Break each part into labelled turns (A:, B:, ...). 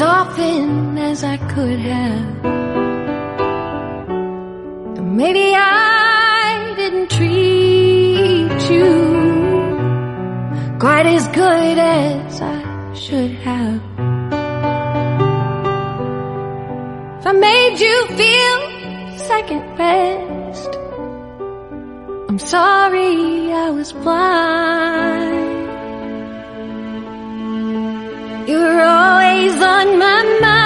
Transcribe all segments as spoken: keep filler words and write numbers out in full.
A: often as I could have. And maybe I didn't treat you quite as good as I should have. If I made you feel second best, I'm sorry I was blind. You were always on my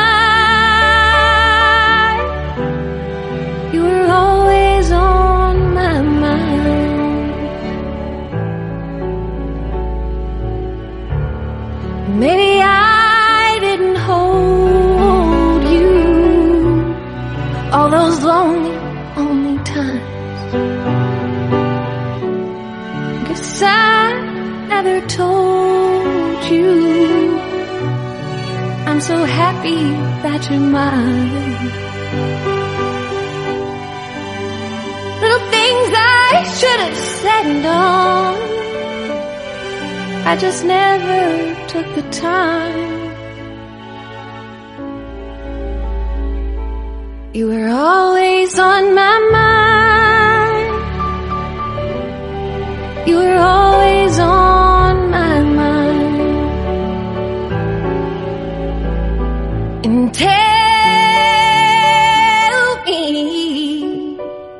A: mind. You were always on my mind. Maybe I didn't hold you all those lonely, lonely times. Guess I never told you I'm so happy that you're mine. Little things I should have said and done, I just never took the time. You were always on my mind. You were always on my mind. And tell me,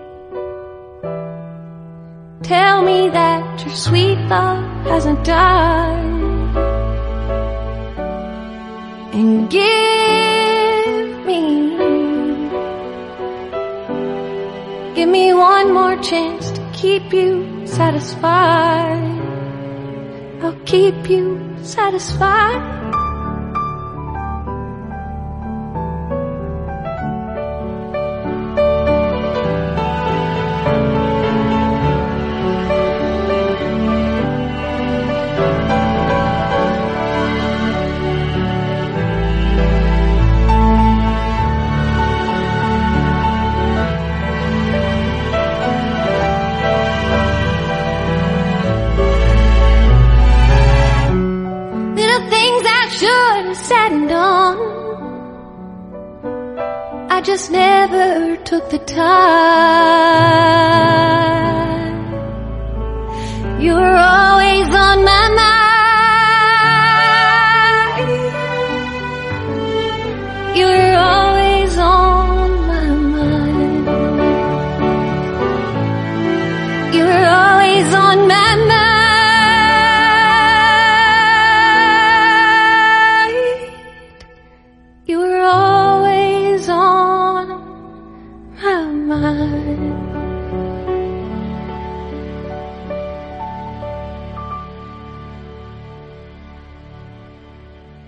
A: tell me that your sweet love hasn't died. And give me, give me one more chance to keep you satisfied. I'll keep you satisfied. Said and done, I just never took the time. You were always on my mind. You were always on my mind. You were always on my mind. You were always on my mind.